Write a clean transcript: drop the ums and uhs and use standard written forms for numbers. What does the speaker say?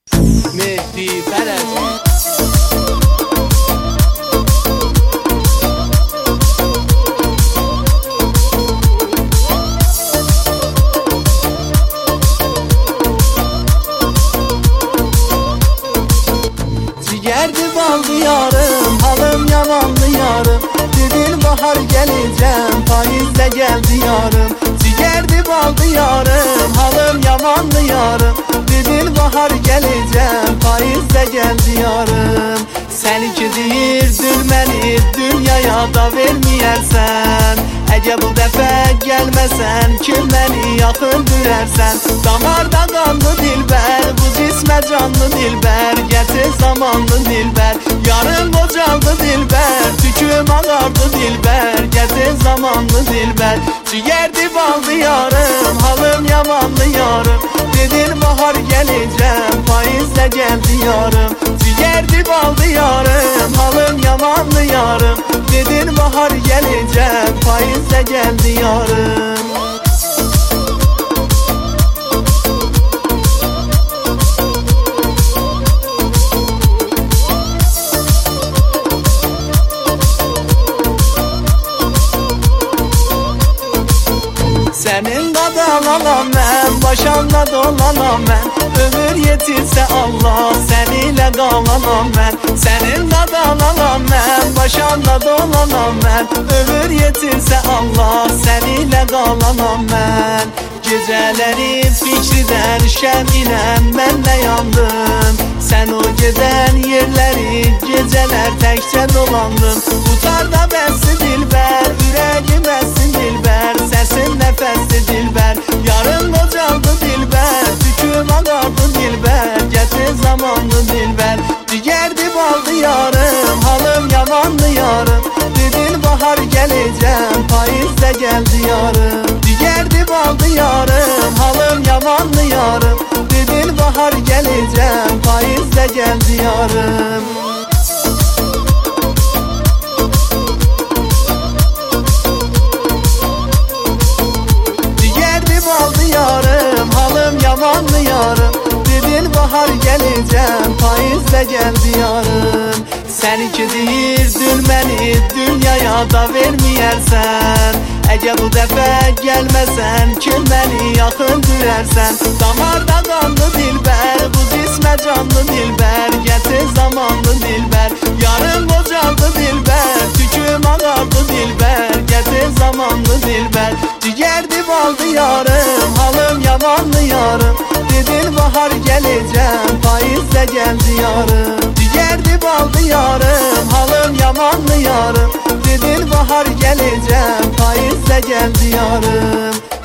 Mehdi Fərəzi. Cigerdi baldı yarım, halım yamandı yarım. Dedin bahar geleceğim, faizle geldi yarım. Cigerdi baldı yarım, halım yamandı yarım. Dedin bahar geleceğim, faizle geldi yarım. Seni gidirdir məni, dünyaya da vermeyersen. Əgər bu dəfə gəlməsən, kim məni yaxın dürərsən. Damarda qanlı dilbər, bu cismə canlı dilbər. Gətir zamanlı dilbər, yarın qocaldı dilbər. Tüküm ağardı dilbər, gətir zamanlı dilbər. Cigerdi baldı yarım, halım yamanlı yarım. Dedin bahar geleceğim, faizle geldi yarım. Cigerdi baldı yarım, halım yamanlı yarım. Dedin bahar geleceğim, faizle geldi yarım. Senin qadalanam mən, başanda dolanam mən. Ömür yetirsə Allah, seninle qalanam mən. Senin qadalanam mən, başanda dolanam mən. Ömür yetirsə Allah, seninle qalanam mən. Gecələri fikridən, şəminəm, mən nə yandım. Sen o gedən yerləri, gecələr təkcə dolandım. Utarda bəssi dilbər, ürəgim bəssi dilbər. Səsin nəfəsli dilbər, yarın qocaldı dilbər. Tüküm ağardı dilbər, gətir zamanlı dilbər. Cigerdi baldı yarım, halım yamandı yarım. Dedin bahar geleceğim, faizle geldi yarım. Cigerdi baldı yarım, halım yamandı yarım. Dedin bahar geleceğim, faizle geldi yarım. Cigerdi baldı yarım, halım yamandı yarım. Dedin bahar geleceğim, faizle geldi yarım. Seni gidirdir məni, dünyaya da vermeyersen. Əgər bu dəfə gəlməsən, kim məni yaxın dürərsən. Damarda qanlı dilbər, bu cismə canlı dilbər. Gətir zamanlı dilbər, yarın qocaldı dilbər. Tüküm ağardı dilbər, gətir zamanlı dilbər. Cigerdi baldı yarım, halım yamanlı yarım. Dedin bahar geleceğim, faizle geldi yarım. Cigerdi baldı yarım, halım yamanlı yarım. Dedin bahar geleceğim, faizle geldi yarım.